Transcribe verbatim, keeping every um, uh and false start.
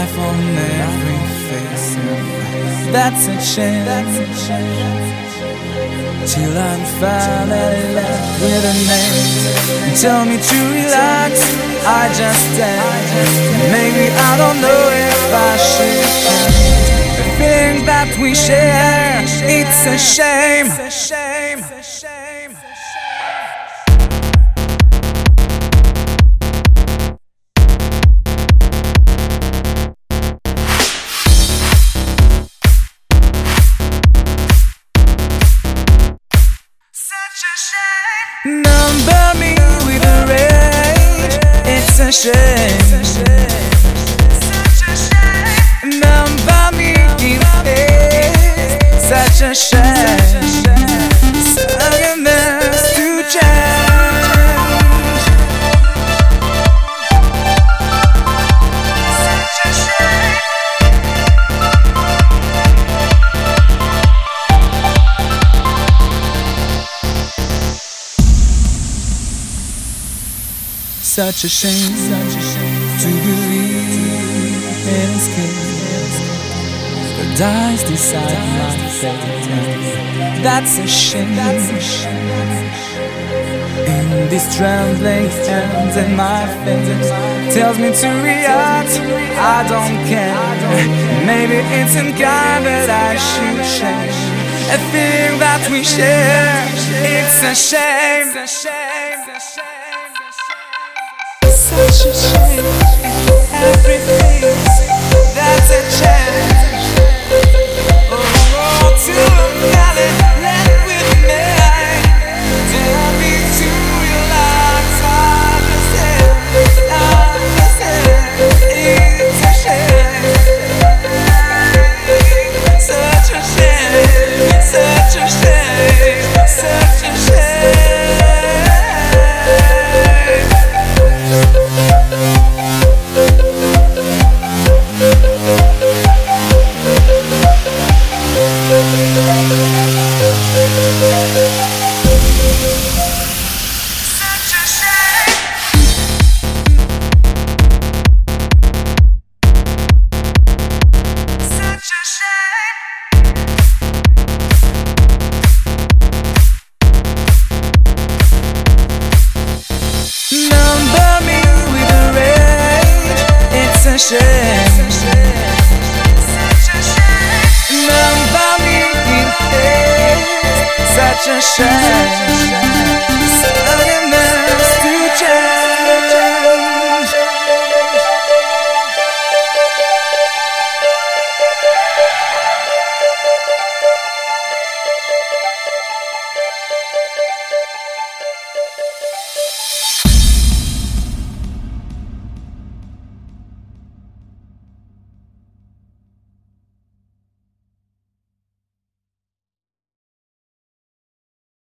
life on every face. That's a shame. Till I'm finally left with a name. Tell me to relax, I just dance. Maybe I don't know if I should change. The feeling that we share, it's a shame. Number me with a rage, it's a shame. Number me in face, such a shame. Second best to change. Such a shame. Such a shame, such a shame to believe in escape. The dice decide my fate. That's a shame. In these trembling hands and my fingers tells me to react. I don't care. Maybe it's unkind that I should change. A feeling that we share, it's a shame. Such a shame, everything, that's a change. Oh, oh, to look at it, let with me. Tell me to relax, understand, understand. It's a shame. Such a shame, such a shame, such a shame. Number me with a rage, it's a shame.